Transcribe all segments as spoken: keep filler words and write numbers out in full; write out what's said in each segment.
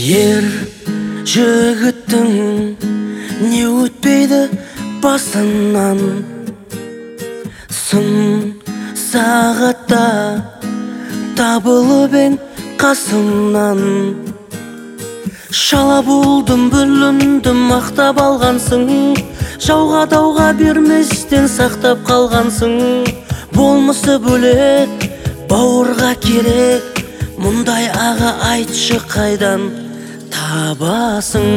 Ер жігіттің не өтпейді басынан, сын сағатта табылып ең қасымнан. Шала болдым, бүліндім, мақтап алғансың, жауға дауға берместен сақтап қалғансың. Болмысы бөлек, бауырға керек, мұндай аға айтшы қайдан табасың?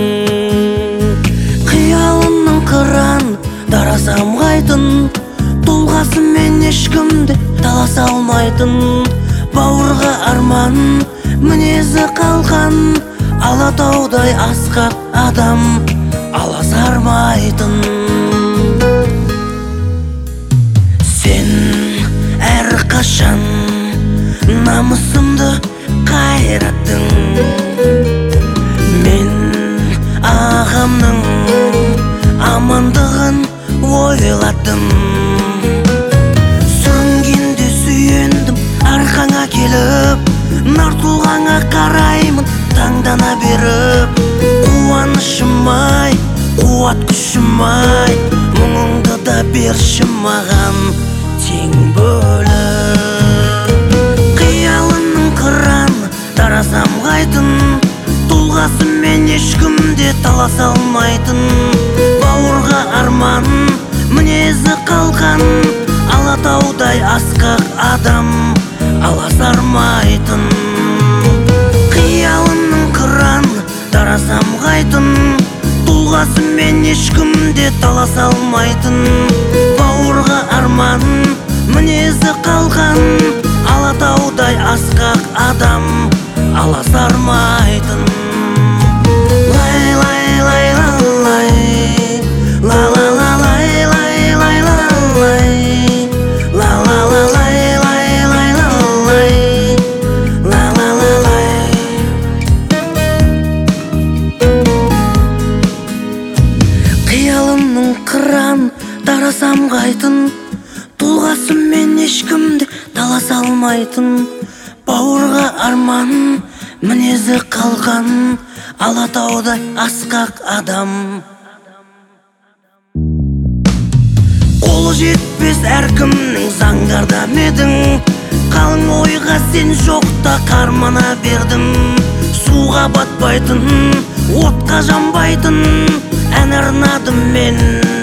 Қиялымның қыран дара самғайтын, тұлғасымен ешкімді таласа алмайтын. Бауырға арман, мінезі қалқан, алатаудай асқақ адам аласармайтын. Сен әрқашан намысымды қайраттың, мен ағамның амандығын ойладым. Сүрінгенде сүйендім арқаңа келіп, нар тұлғаңа қараймын таңдана беріп. Қуанышым-ай, қуат күшім-ай, мұңыңды да берші маған тең бөліп. Қиялының қыран дара самғайтын, тұлғасымен ешкімде таласа алмайтын. Бауырға арман, мінезі қалқан, алатаудай асқақ адам аласармайтын. Қиялының қыран дара самғайтын, тұлғасымен ешкімде таласа алмайтын. Бауырға арман, мінезі қалқан, алатаудай асқақ адам аласармайтын. Лай лай лай лай, ла ла ла лай лай лай лай, ла ла ла лай лай лай лай, ла ла ла лай. Қиялымның қыран дара самғайтын, тұлғасымен ешкімді таласа алмайтын. Бауырға арман, мінезі қалған, алатаудай асқақ адам. Қолы жетпес әркімнің заңдарда медің, қалың ойға сен жоқта қармана бердің. Суға батпайтын, отқа жанбайтын ән арнадым мен.